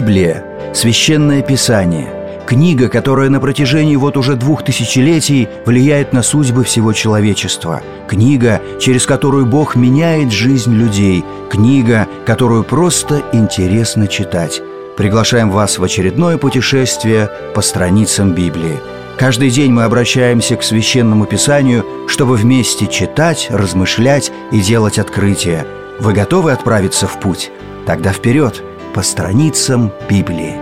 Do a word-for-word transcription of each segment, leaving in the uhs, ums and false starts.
Библия – священное писание, книга, которая на протяжении вот уже двух тысячелетий влияет на судьбы всего человечества, книга, через которую Бог меняет жизнь людей, книга, которую просто интересно читать. Приглашаем вас в очередное путешествие по страницам Библии. Каждый день мы обращаемся к Священному Писанию, чтобы вместе читать, размышлять и делать открытия. Вы готовы отправиться в путь? Тогда вперед, по страницам Библии.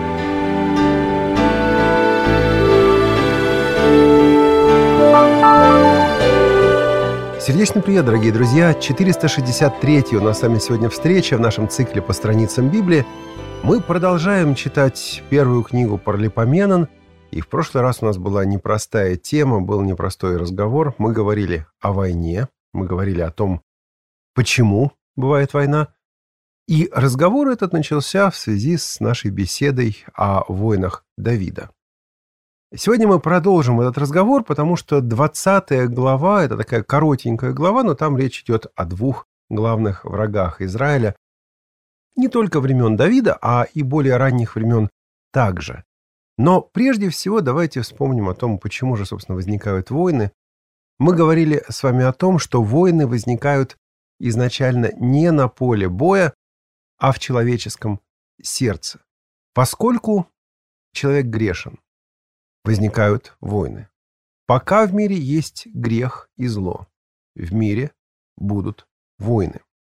Сердечный привет, дорогие друзья! четыреста шестьдесят третья у нас с вами сегодня встреча в нашем цикле по страницам Библии. Мы продолжаем читать первую книгу Паралипоменон. И в прошлый раз у нас была непростая тема, был непростой разговор. Мы говорили о войне, мы говорили о том, почему бывает война. И разговор этот начался в связи с нашей беседой о войнах Давида. Сегодня мы продолжим этот разговор, потому что двадцатая глава – это такая коротенькая глава, но там речь идет о двух главных врагах Израиля. Не только времен Давида, а и более ранних времен также. Но прежде всего давайте вспомним о том, почему же, собственно, возникают войны. Мы говорили с вами о том, что войны возникают изначально не на поле боя, а в человеческом сердце. Поскольку человек грешен, возникают войны. Пока в мире есть грех и зло, в мире будут войны.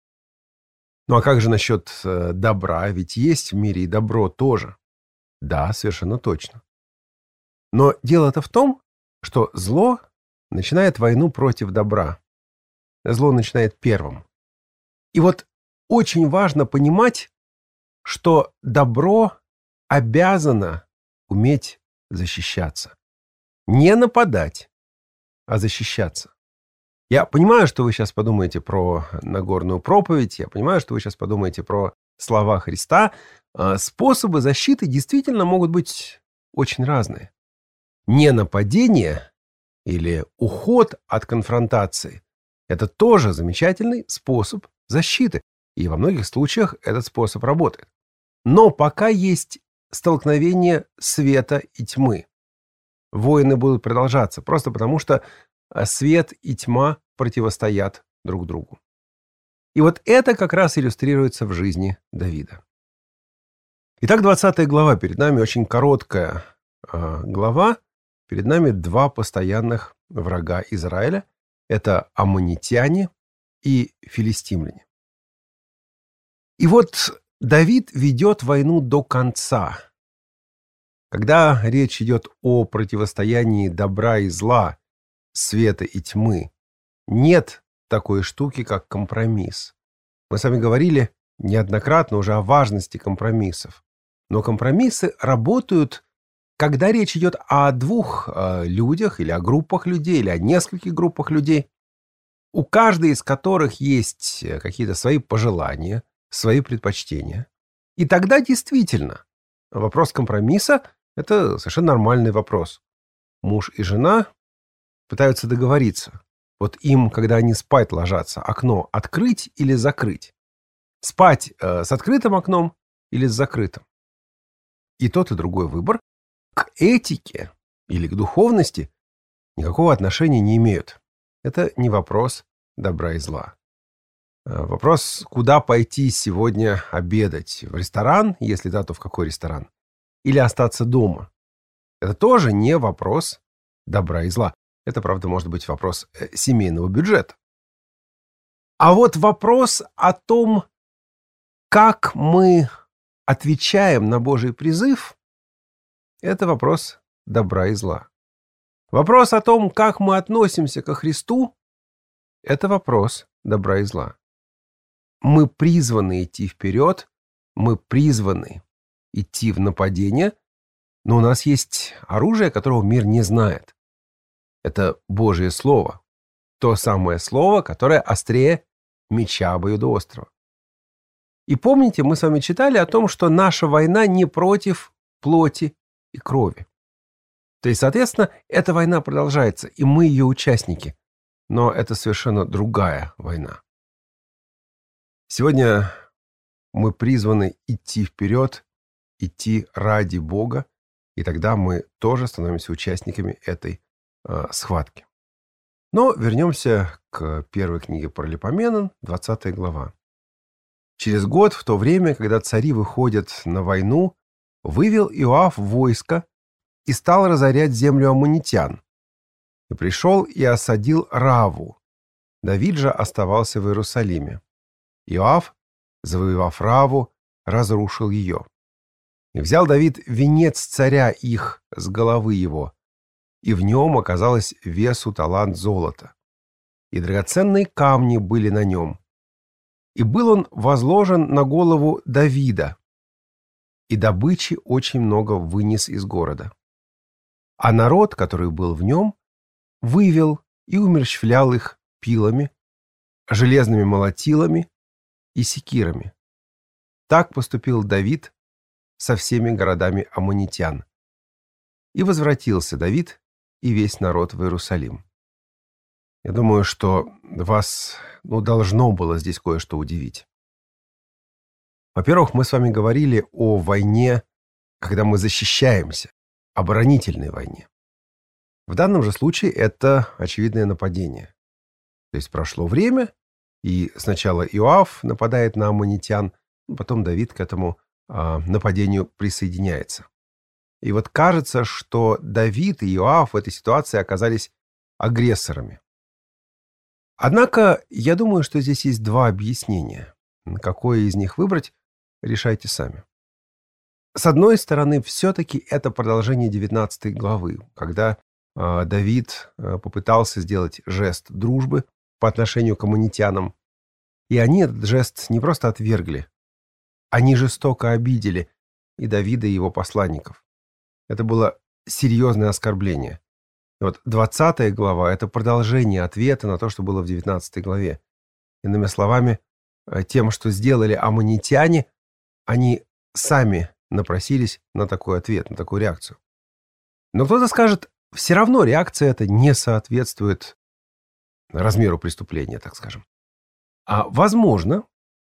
Ну а как же насчет добра? Ведь есть в мире и добро тоже. Да, совершенно точно. Но дело-то в том, что зло начинает войну против добра. Зло начинает первым. И вот очень важно понимать, что добро обязано уметь защищаться. Не нападать, а защищаться. Я понимаю, что вы сейчас подумаете про Нагорную проповедь, я понимаю, что вы сейчас подумаете про слова Христа. Способы защиты действительно могут быть очень разные. Ненападение или уход от конфронтации – это тоже замечательный способ защиты. И во многих случаях этот способ работает. Но пока есть столкновение света и тьмы, войны будут продолжаться, просто потому что свет и тьма противостоят друг другу. И вот это как раз иллюстрируется в жизни Давида. Итак, двадцатая глава перед нами, очень короткая э, глава. Перед нами два постоянных врага Израиля. Это аммонитяне и филистимляне. И вот Давид ведет войну до конца. Когда речь идет о противостоянии добра и зла, света и тьмы, нет такой штуки, как компромисс. Мы с вами говорили неоднократно уже о важности компромиссов. Но компромиссы работают, когда речь идет о двух э, людях, или о группах людей, или о нескольких группах людей, у каждой из которых есть какие-то свои пожелания, свои предпочтения. И тогда действительно вопрос компромисса – это совершенно нормальный вопрос. Муж и жена пытаются договориться. Вот им, когда они спать ложатся, окно открыть или закрыть? Спать э, с открытым окном или с закрытым? И тот, и другой выбор к этике или к духовности никакого отношения не имеют. Это не вопрос добра и зла. Вопрос, куда пойти сегодня обедать? В ресторан, если да, то в какой ресторан? Или остаться дома? Это тоже не вопрос добра и зла. Это, правда, может быть вопрос семейного бюджета. А вот вопрос о том, как мы отвечаем на Божий призыв, это вопрос добра и зла. Вопрос о том, как мы относимся ко Христу, это вопрос добра и зла. Мы призваны идти вперед, мы призваны идти в нападение, но у нас есть оружие, которого мир не знает. Это Божье Слово. То самое Слово, которое острее меча обоюдоострого. И помните, мы с вами читали о том, что наша война не против плоти и крови. То есть, соответственно, эта война продолжается, и мы ее участники. Но это совершенно другая война. Сегодня мы призваны идти вперед идти ради Бога, и тогда мы тоже становимся участниками этой э, схватки. Но вернемся к первой книге Паралипоменон, двадцатая глава. Через год, в то время, когда цари выходят на войну, вывел Иоав войско и стал разорять землю аммонитян. И пришел и осадил Раву. Давид же оставался в Иерусалиме. Иоав, завоевав Раву, разрушил ее. И взял Давид венец царя их с головы его, и в нем оказалось весу талант золота, и драгоценные камни были на нем. И был он возложен на голову Давида, и добычи очень много вынес из города. А народ, который был в нем, вывел и умерщвлял их пилами, железными молотилами и секирами. Так поступил Давид со всеми городами аммонитян. И возвратился Давид и весь народ в Иерусалим. Я думаю, что вас ну, должно было здесь кое-что удивить. Во-первых, мы с вами говорили о войне, когда мы защищаемся, оборонительной войне. В данном же случае это очевидное нападение. То есть прошло время, и сначала Иоав нападает на аммонитян, потом Давид к этому а, нападению присоединяется. И вот кажется, что Давид и Иоав в этой ситуации оказались агрессорами. Однако, я думаю, что здесь есть два объяснения. Какое из них выбрать, решайте сами. С одной стороны, все-таки это продолжение девятнадцатой главы, когда э, Давид э, попытался сделать жест дружбы по отношению к аммонитянам. И они этот жест не просто отвергли, они жестоко обидели и Давида, и его посланников. Это было серьезное оскорбление. И вот двадцатая глава – это продолжение ответа на то, что было в девятнадцатой главе. Иными словами, тем, что сделали аммонитяне, они сами напросились на такой ответ, на такую реакцию. Но кто-то скажет, все равно реакция эта не соответствует размеру преступления, так скажем. А возможно,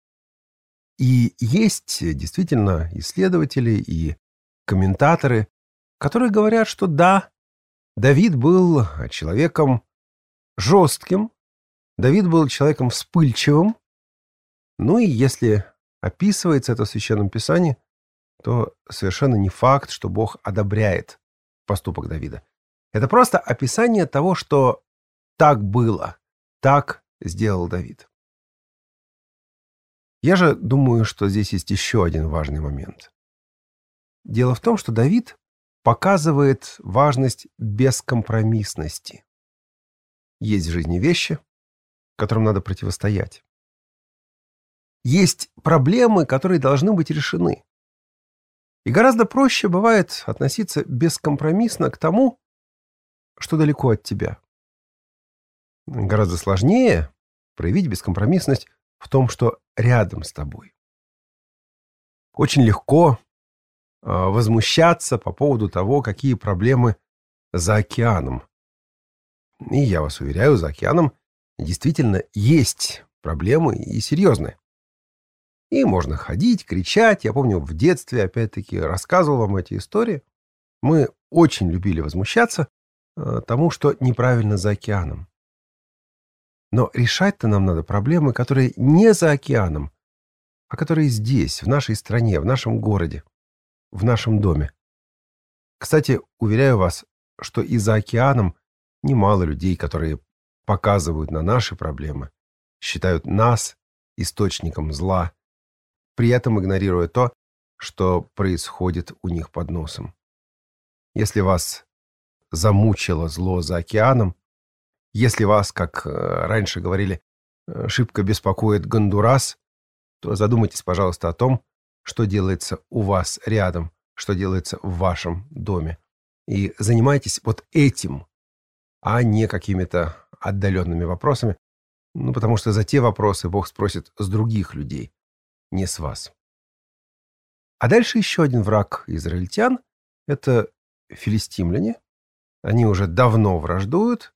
и есть действительно исследователи и комментаторы, которые говорят, что да, Давид был человеком жестким, Давид был человеком вспыльчивым. Ну и если описывается это в Священном Писании, то совершенно не факт, что Бог одобряет поступок Давида. Это просто описание того, что так было, так сделал Давид. Я же думаю, что здесь есть еще один важный момент. Дело в том, что Давид показывает важность бескомпромиссности. Есть в жизни вещи, которым надо противостоять. Есть проблемы, которые должны быть решены. И гораздо проще бывает относиться бескомпромиссно к тому, что далеко от тебя. Гораздо сложнее проявить бескомпромиссность в том, что рядом с тобой. Очень легко э, возмущаться по поводу того, какие проблемы за океаном. И я вас уверяю, за океаном действительно есть проблемы и серьезные. И можно ходить, кричать. Я помню, в детстве, опять-таки, рассказывал вам эти истории. Мы очень любили возмущаться э, тому, что неправильно за океаном. Но решать-то нам надо проблемы, которые не за океаном, а которые здесь, в нашей стране, в нашем городе, в нашем доме. Кстати, уверяю вас, что и за океаном немало людей, которые показывают на наши проблемы, считают нас источником зла, при этом игнорируя то, что происходит у них под носом. Если вас замучило зло за океаном, если вас, как раньше говорили, шибко беспокоит Гондурас, то задумайтесь, пожалуйста, о том, что делается у вас рядом, что делается в вашем доме. И занимайтесь вот этим, а не какими-то отдаленными вопросами, ну, потому что за те вопросы Бог спросит с других людей, не с вас. А дальше еще один враг израильтян – это филистимляне. Они уже давно враждуют.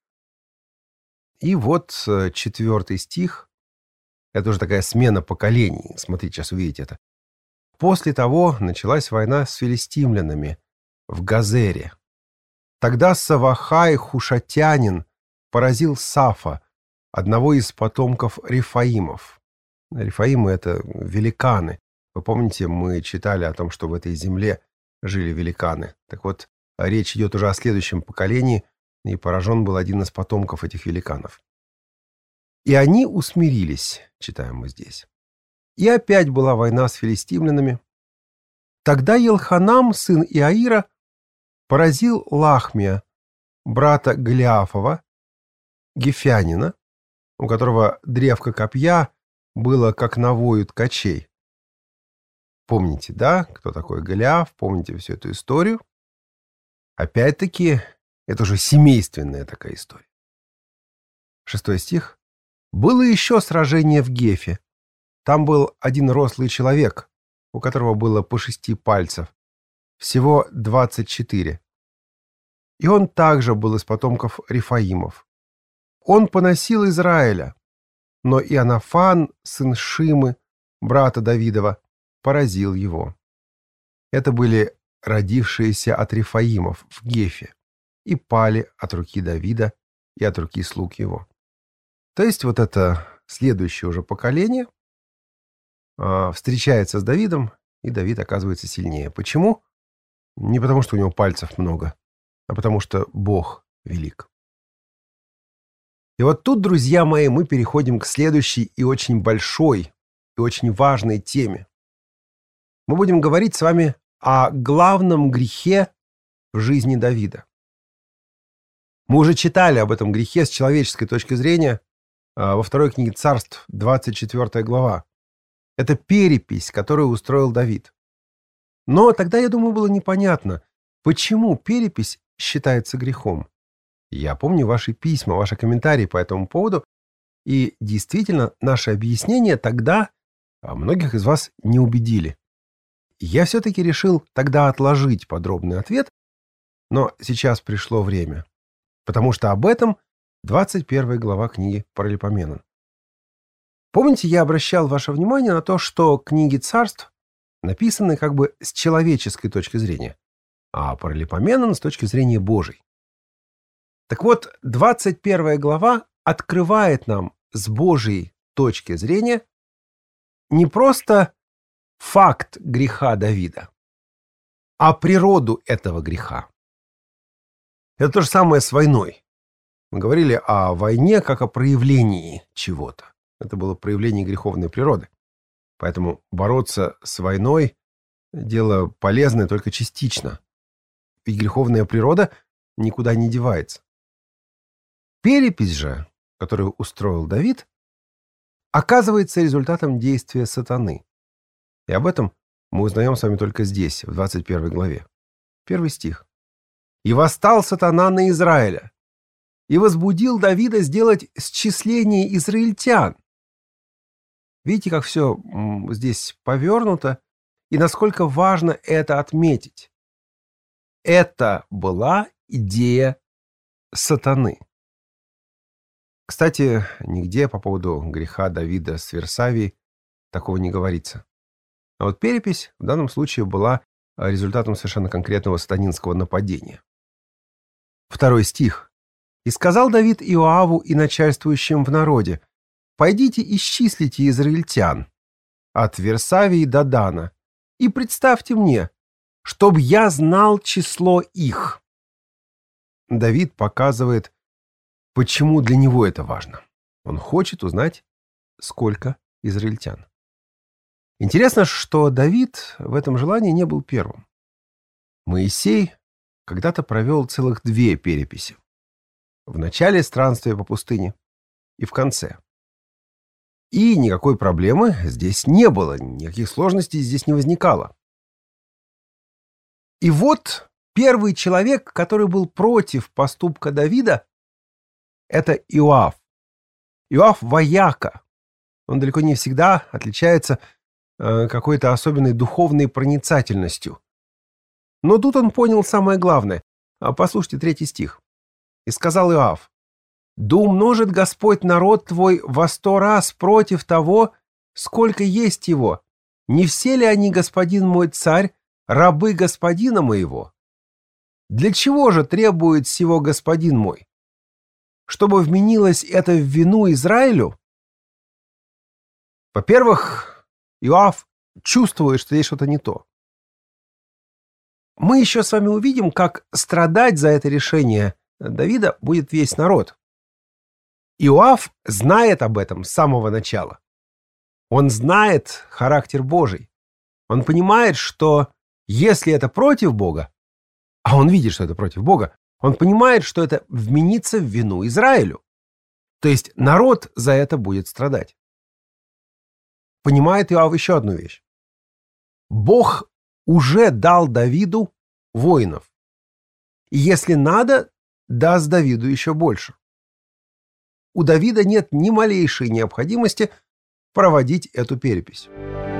И вот четвертый стих. Это уже такая смена поколений. Смотрите, сейчас увидите это. после того началась война с филистимлянами в Газере. Тогда Савахай хушатянин поразил Сафа, одного из потомков Рефаимов. Рефаимы — это великаны. Вы помните, мы читали о том, что в этой земле жили великаны. Так вот, речь идет уже о следующем поколении, и поражен был один из потомков этих великанов. «И они усмирились», читаем мы здесь. И опять была война с филистимлянами. Тогда Елханам, сын Иаира, поразил Лахмия, брата Голиафова, гефянина, у которого древко копья было как навою ткачей. Помните, да, кто такой Голиаф? Помните всю эту историю? Опять-таки, это уже семейственная такая история. Шестой стих. «Было еще сражение в Гефе. Там был один рослый человек, у которого было по шести пальцев, всего двадцать четыре. И он также был из потомков Рефаимов. Он поносил Израиля, но Иоаннафан, сын Шимы, брата Давидова, поразил его. Это были родившиеся от Рефаимов в Гефе и пали от руки Давида и от руки слуг его». То есть вот это следующее уже поколение э, встречается с Давидом, и Давид оказывается сильнее. Почему? Не потому, что у него пальцев много, а потому что Бог велик. И вот тут, друзья мои, мы переходим к следующей и очень большой, и очень важной теме. Мы будем говорить с вами о главном грехе в жизни Давида. Мы уже читали об этом грехе с человеческой точки зрения во второй книге Царств, двадцать четвёртая глава. Это перепись, которую устроил Давид. Но тогда, я думаю, было непонятно, почему перепись считается грехом. Я помню ваши письма, ваши комментарии по этому поводу, и действительно, наши объяснения тогда многих из вас не убедили. Я все-таки решил тогда отложить подробный ответ, но сейчас пришло время, потому что об этом двадцать первая глава книги Паралипоменон. Помните, я обращал ваше внимание на то, что книги царств написаны как бы с человеческой точки зрения, а Паралипоменон с точки зрения Божьей. Так вот, двадцать первая глава открывает нам с Божьей точки зрения не просто факт греха Давида, а природу этого греха. Это то же самое с войной. Мы говорили о войне как о проявлении чего-то. Это было проявление греховной природы. Поэтому бороться с войной – дело полезное только частично. Ведь греховная природа никуда не девается. Перепись же, которую устроил Давид, оказывается результатом действия сатаны. И об этом мы узнаем с вами только здесь, в двадцать первой главе. Первый стих. «И восстал сатана на Израиля, и возбудил Давида сделать счисление израильтян». Видите, как все здесь повернуто, и насколько важно это отметить. Это была идея сатаны. Кстати, нигде по поводу греха Давида с Версавией такого не говорится. А вот перепись в данном случае была результатом совершенно конкретного сатанинского нападения. Второй стих. «И сказал Давид Иоаву и начальствующим в народе: пойдите исчислите израильтян от Версавии до Дана, и представьте мне, чтоб я знал число их». Давид показывает, почему для него это важно. Он хочет узнать, сколько израильтян. Интересно, что Давид в этом желании не был первым. Моисей когда-то провел целых две переписи. В начале странствия по пустыне и в конце. И никакой проблемы здесь не было, никаких сложностей здесь не возникало. И вот первый человек, который был против поступка Давида, это Иоав. Иоав вояка. Он далеко не всегда отличается э, какой-то особенной духовной проницательностью. Но тут он понял самое главное. Послушайте третий стих. «И сказал Иоав: да умножит Господь народ твой во сто раз против того, сколько есть его, Не все ли они, господин мой царь, рабы господина моего? Для чего же требует сего господин мой? Чтобы вменилось это в вину Израилю? Во-первых, Иоав чувствует, что здесь что-то не то. Мы еще с вами увидим, как страдать за это решение Давида будет весь народ. Иоав знает об этом с самого начала. Он знает характер Божий. Он понимает, что если это против Бога, а он видит, что это против Бога, он понимает, что это вменится в вину Израилю. То есть народ за это будет страдать. Понимает Иоав еще одну вещь. Бог уже дал Давиду воинов. И если надо, даст Давиду еще больше. У Давида нет ни малейшей необходимости проводить эту перепись.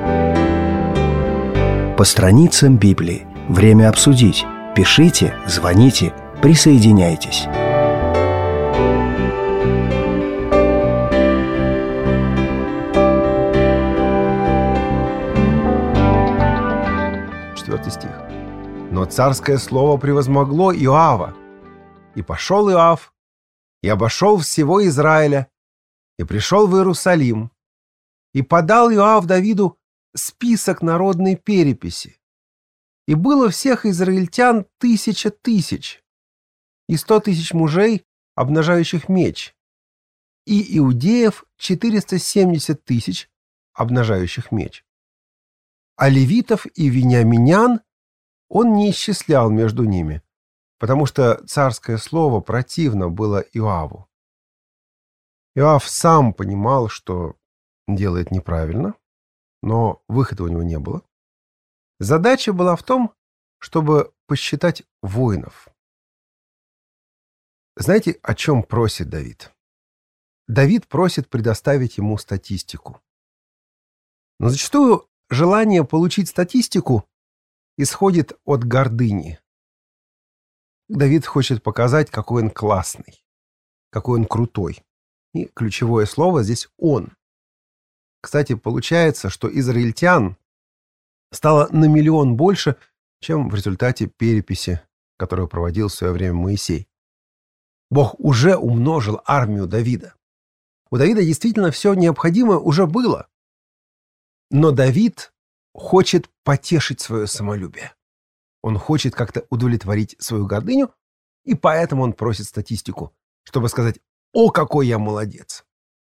По страницам Библии. Время обсудить. Пишите, звоните, присоединяйтесь. Четвертый стих. Но царское слово превозмогло Иоава. И пошел Иоав, и обошел всего Израиля, и пришел в Иерусалим, и подал Иоав Давиду список народной переписи. И было всех израильтян тысяча тысяч, и сто тысяч мужей, обнажающих меч, и иудеев четыреста семьдесят тысяч, обнажающих меч. А левитов и вениаминян он не исчислял между ними, потому что царское слово противно было Иоаву. Иоав сам понимал, что делает неправильно, но выхода у него не было. Задача была в том, чтобы посчитать воинов. Знаете, о чем просит Давид? Давид просит предоставить ему статистику. Но зачастую желание получить статистику исходит от гордыни. Давид хочет показать, какой он классный, какой он крутой. И ключевое слово здесь «он». Кстати, получается, что израильтян стало на миллион больше, чем в результате переписи, которую проводил в свое время Моисей. Бог уже умножил армию Давида. У Давида действительно все необходимое уже было. Но Давид хочет потешить свое самолюбие. Он хочет как-то удовлетворить свою гордыню, и поэтому он просит статистику, чтобы сказать: «О, какой я молодец!»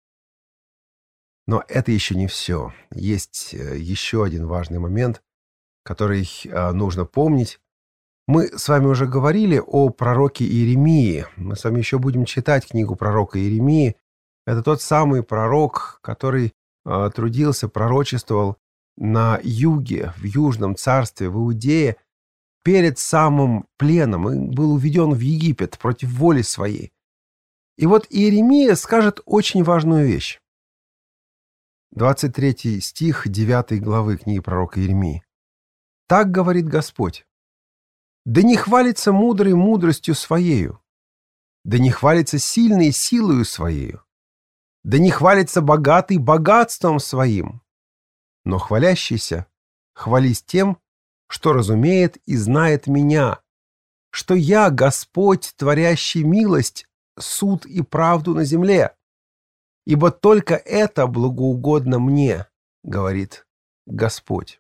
Но это еще не все. Есть еще один важный момент, который нужно помнить. Мы с вами уже говорили о пророке Иеремии. Мы с вами еще будем читать книгу пророка Иеремии. Это тот самый пророк, который э, трудился, пророчествовал на юге, в Южном царстве, в Иудее, перед самым пленом, и был уведен в Египет против воли своей. И вот Иеремия скажет очень важную вещь. двадцать третий стих девятой главы книги пророка Иеремии. «Так говорит Господь: да не хвалится мудрый мудростью своею, да не хвалится сильный силою своею, да не хвалится богатый богатством своим, но хвалящийся хвались тем, что разумеет и знает меня, что я Господь, творящий милость, суд и правду на земле. Ибо только это благоугодно мне, говорит Господь».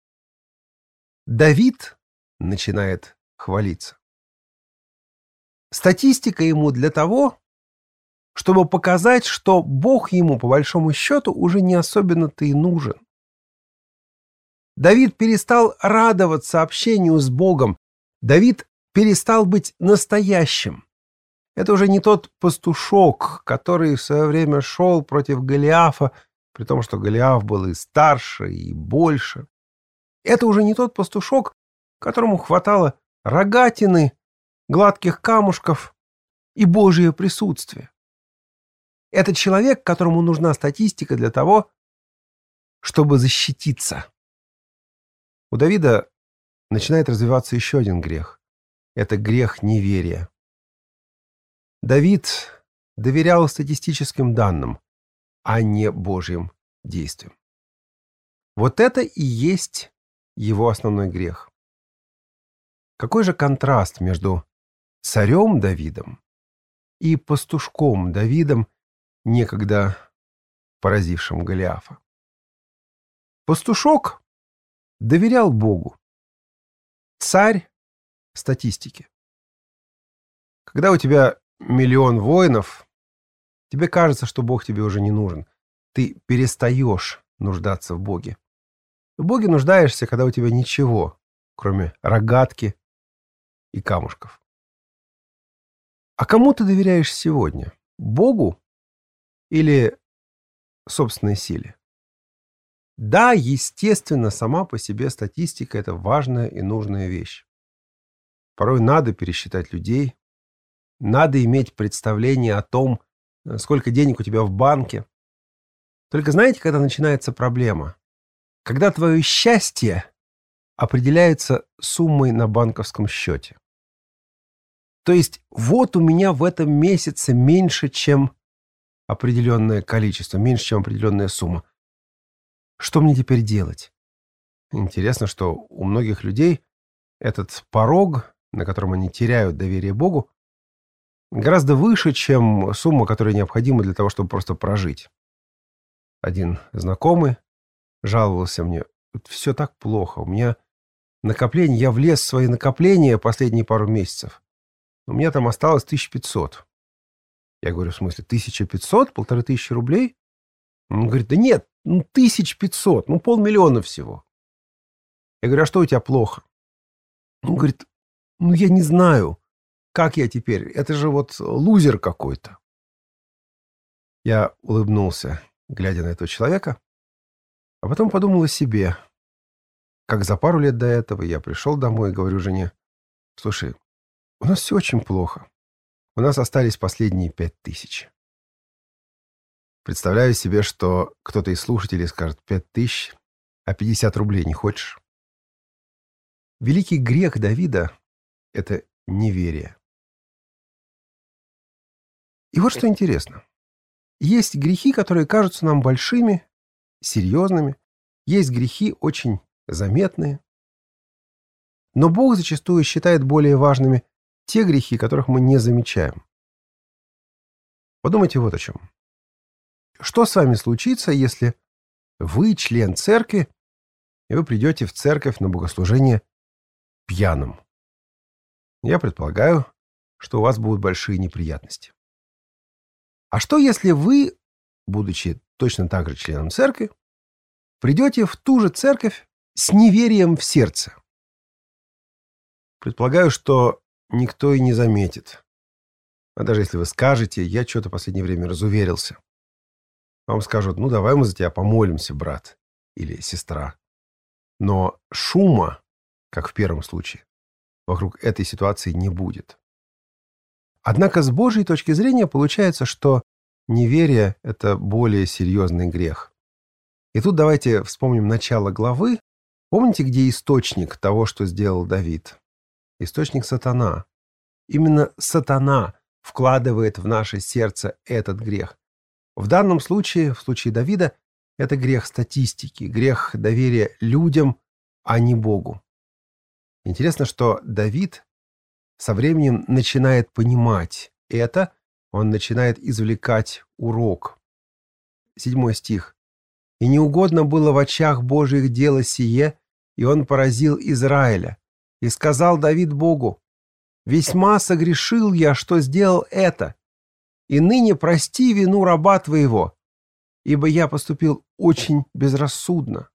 Давид начинает хвалиться. Статистика ему для того, чтобы показать, что Бог ему, по большому счету, уже не особенно-то и нужен. Давид перестал радоваться общению с Богом. Давид перестал быть настоящим. Это уже не тот пастушок, который в свое время шел против Голиафа, при том, что Голиаф был и старше, и больше. Это уже не тот пастушок, которому хватало рогатины, гладких камушков и Божье присутствие. Это человек, которому нужна статистика для того, чтобы защититься. У Давида начинает развиваться еще один грех. Это грех неверия. Давид доверял статистическим данным, а не Божьим действиям. Вот это и есть его основной грех. Какой же контраст между царем Давидом и пастушком Давидом, некогда поразившим Голиафа. Пастушок доверял Богу. Царь — статистике. Когда у тебя миллион воинов, тебе кажется, что Бог тебе уже не нужен. Ты перестаешь нуждаться в Боге. В Боге нуждаешься, когда у тебя ничего, кроме рогатки и камушков. А кому ты доверяешь сегодня? Богу или собственной силе? Да, естественно, сама по себе статистика — это важная и нужная вещь. Порой надо пересчитать людей, надо иметь представление о том, сколько денег у тебя в банке. Только знаете, когда начинается проблема? Когда твое счастье определяется суммой на банковском счете. То есть вот у меня в этом месяце меньше, чем определенное количество, меньше, чем определенная сумма. Что мне теперь делать? Интересно, что у многих людей этот порог, на котором они теряют доверие Богу, гораздо выше, чем сумма, которая необходима для того, чтобы просто прожить. Один знакомый жаловался мне: все так плохо, у меня накопление, я влез в свои накопления последние пару месяцев. У меня там осталось тысяча пятьсот. Я говорю: в смысле, тысяча пятьсот? Полторы тысячи рублей? Он говорит: да нет, ну тысяча пятьсот, ну полмиллиона всего. Я говорю: а что у тебя плохо? Он говорит: ну я не знаю, как я теперь, это же вот лузер какой-то. Я улыбнулся, глядя на этого человека, а потом подумал о себе. Как за пару лет до этого я пришел домой и говорю жене: слушай, у нас все очень плохо. У нас остались последние пять тысяч. Представляю себе, что кто-то из слушателей скажет: пять тысяч, а пятьдесят рублей не хочешь? Великий грех Давида — это неверие. И вот что интересно. Есть грехи, которые кажутся нам большими, серьезными. Есть грехи очень заметные. Но Бог зачастую считает более важными те грехи, которых мы не замечаем. Подумайте вот о чем. Что с вами случится, если вы член церкви, и вы придете в церковь на богослужение пьяным? Я предполагаю, что у вас будут большие неприятности. А что, если вы, будучи точно так же членом церкви, придете в ту же церковь с неверием в сердце? Предполагаю, что никто и не заметит. А даже если вы скажете: я что-то в последнее время разуверился, вам скажут: ну давай мы за тебя помолимся, брат или сестра. Но шума, как в первом случае, вокруг этой ситуации не будет. Однако с Божьей точки зрения получается, что неверие — это более серьезный грех. И тут давайте вспомним начало главы. Помните, где источник того, что сделал Давид? Источник — сатана. Именно сатана вкладывает в наше сердце этот грех. В данном случае, в случае Давида, это грех статистики, грех доверия людям, а не Богу. Интересно, что Давид со временем начинает понимать это, он начинает извлекать урок. Седьмой стих. «И неугодно было в очах Божьих дело сие, и он поразил Израиля. И сказал Давид Богу: весьма согрешил я, что сделал это, и ныне прости вину раба твоего, ибо я поступил очень безрассудно».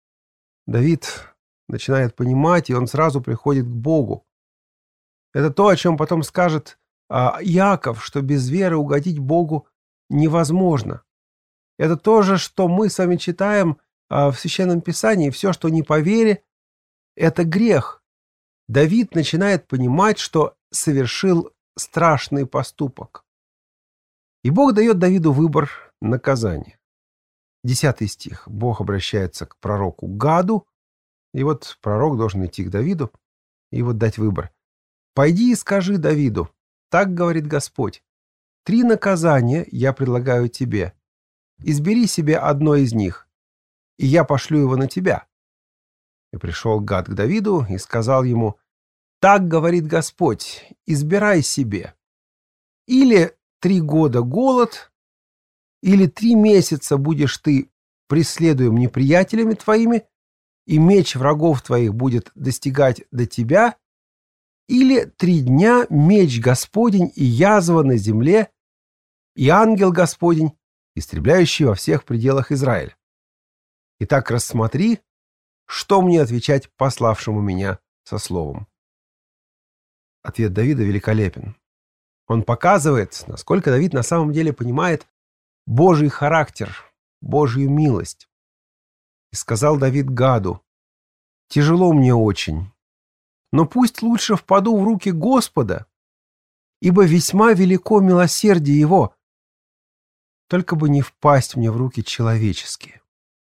Давид начинает понимать, и он сразу приходит к Богу. Это то, о чем потом скажет а, Иаков, что без веры угодить Богу невозможно. Это то же, что мы с вами читаем а, в Священном Писании. Все, что не по вере, это грех. Давид начинает понимать, что совершил страшный поступок. И Бог дает Давиду выбор наказания. Десятый стих. Бог обращается к пророку Гаду, и вот пророк должен идти к Давиду и вот дать выбор. «Пойди и скажи Давиду, так говорит Господь, три наказания я предлагаю тебе. Избери себе одно из них. и я пошлю его на тебя». И пришел Гад к Давиду и сказал ему: «Так говорит Господь, избирай себе. Или три года голод, или три месяца будешь ты преследуем неприятелями твоими, и меч врагов твоих будет достигать до тебя, или три дня меч Господень и язва на земле, и ангел Господень, истребляющий во всех пределах Израиля. Итак, рассмотри, что мне отвечать пославшему меня со словом». Ответ Давида великолепен. Он показывает, насколько Давид на самом деле понимает Божий характер, Божью милость. И сказал Давид Гаду: «Тяжело мне очень, но пусть лучше впаду в руки Господа, ибо весьма велико милосердие Его, только бы не впасть мне в руки человеческие».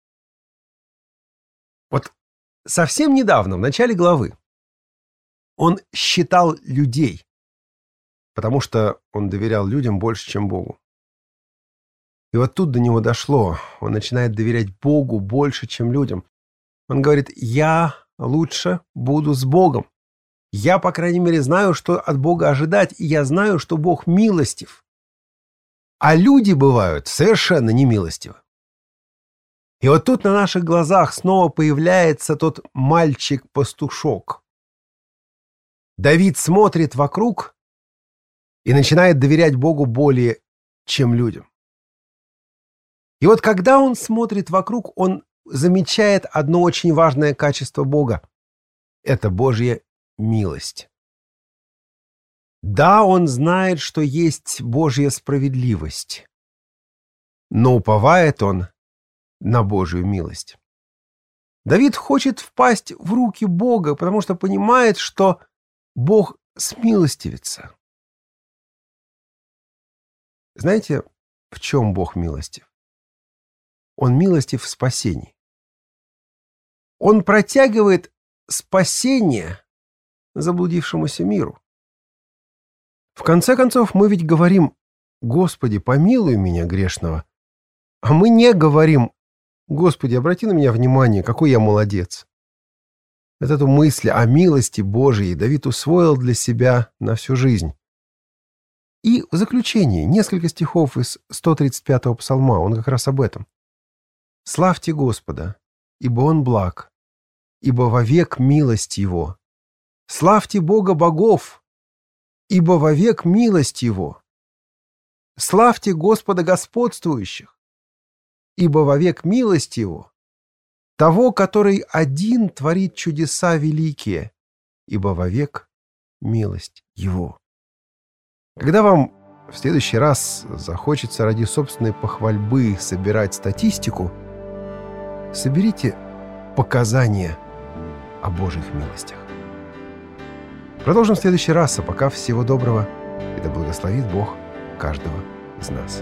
Вот совсем недавно, в начале главы, он считал людей, потому что он доверял людям больше, чем Богу. И вот тут до него дошло. Он начинает доверять Богу больше, чем людям. Он говорит: «Я лучше буду с Богом. Я, по крайней мере, знаю, что от Бога ожидать, и я знаю, что Бог милостив. А люди бывают совершенно немилостивы». И вот тут на наших глазах снова появляется тот мальчик-пастушок. Давид смотрит вокруг и начинает доверять Богу более, чем людям. И вот когда он смотрит вокруг, он замечает одно очень важное качество Бога. Это Божья милость. Да, он знает, что есть Божья справедливость, но уповает он на Божью милость. Давид хочет впасть в руки Бога, потому что понимает, что Бог смилостивится. Знаете, в чем Бог милостив? Он милостив в спасении. Он протягивает спасение заблудившемуся миру. В конце концов, мы ведь говорим: «Господи, помилуй меня, грешного». А мы не говорим: «Господи, обрати на меня внимание, какой я молодец». Вот эту мысль о милости Божией Давид усвоил для себя на всю жизнь. И в заключение несколько стихов из сто тридцать пятого псалма, он как раз об этом. «Славьте Господа, ибо Он благ, ибо вовек милость Его. Славьте Бога богов, ибо вовек милость Его. Славьте Господа господствующих, ибо вовек милость Его. Того, который один творит чудеса великие, ибо вовек милость Его». Когда вам в следующий раз захочется ради собственной похвальбы собирать статистику, соберите показания о Божьих милостях. Продолжим в следующий раз, а пока всего доброго, и да благословит Бог каждого из нас.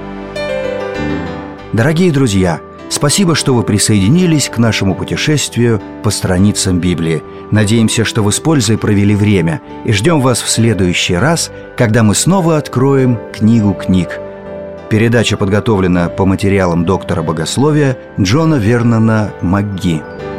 Дорогие друзья, спасибо, что вы присоединились к нашему путешествию по страницам Библии. Надеемся, что вы с пользой провели время, и ждем вас в следующий раз, когда мы снова откроем книгу книг. Передача подготовлена по материалам доктора богословия Джона Вернона МакГи.